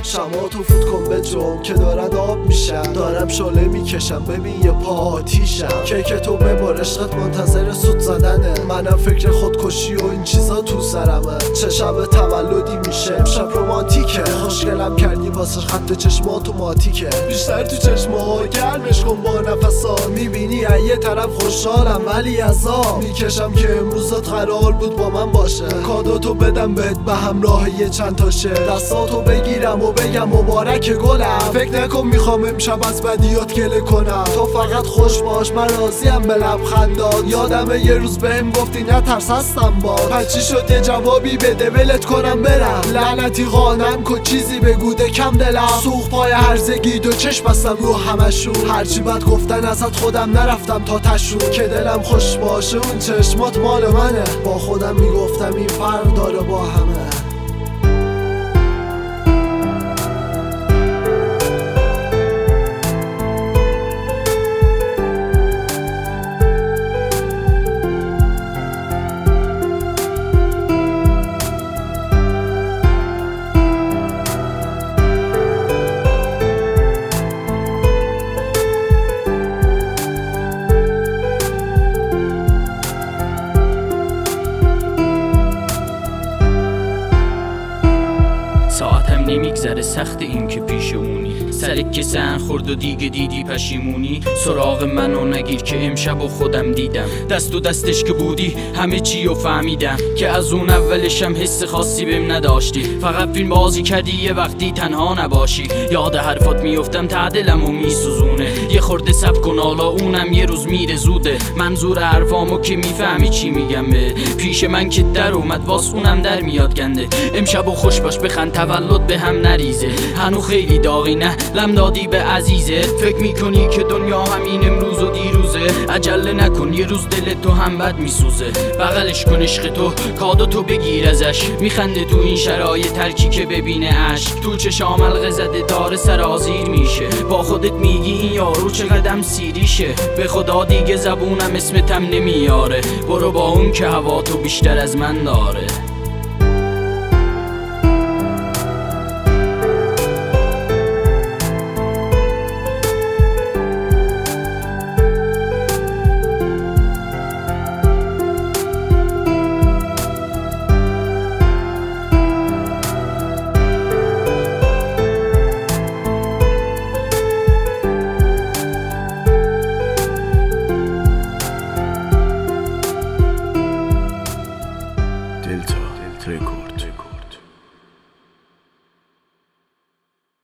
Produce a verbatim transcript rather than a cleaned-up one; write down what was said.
شماتو فوت کن به جون که دارن آب میشن، دارم شاله میکشم ببین یه پا آتیشم. که تو ببار عشقت منتظر سود زدنه، منم فکر خودکشی و این چیزا تو سرمه. چه شب تولدی میشه امشب رومانتیکه، خوشگلم کردی واسه خط چشم اتوماتیکه. بیشتر تو چشم‌ها گرمش کن با نفسا، میبینی یه طرف خوشحالم ولی عذاب میکشم که امروزت قرار بود با من باشه. کادوتو بدم بهت به همراه یه چند تاشه، دستاتو بگیرم و بگم مبارک گلم. فکر نکن میخوام امشب از بدیات گله کنم، تو فقط خوش باش من راضیم به لبخندات. یادمه یه روز بهم گفتی نترس هستم با، پچی شد یه جوابی بده ولت کنم برم. لعنتی قانم کن چیزی بگو کم دلم، سوخ پای هرزگی دو چشم بستم رو همشون. هرچی بد گفتن ازت خودم نرفتم تا تشون، که دلم خوش باشه اون چشمات مال منه. با خودم میگفتم این فرق داره با همه. ساعتم نمیگذره سخت این که پیشمونی، سرت که سن خورد و دیگه دیدی پشیمونی. سراغ منو نگیر که امشب و خودم دیدم، دست و دستش که بودی همه چی رو فهمیدم. که از اون اولشم حس خاصی بهم نداشتی، فقط فیلم بازی کردی یه وقتی تنها نباشی. یاد حرفات میفتم تعدلم و میسوزونه، یه خورده سب کن حالا اونم یه روز میره زوده. منظور حرفامو که میفهمی چی میگم به پیش من که در اومد واس اونم در میاد گنده. امشب و خوش باش بخند تولد به هم نریزه، هنو خیلی داغی نه لم دادی به عزیزه. فکر میکنی که دنیا همین امروز و دیروزه، عجله نکن یه روز دل تو هم بد میسوزه. بغلش کن عشق تو کادو تو بگیر ازش، میخنده تو این شرایط ترکی که ببینه عشق. تو چشام حلقه زده داره سرازیر میشه، با خودت میگی این یارو چقدر سیریشه. به خدا دیگه زبونم اسمتم نمیاره، برو با اون که هوا تو بیشتر از من داره.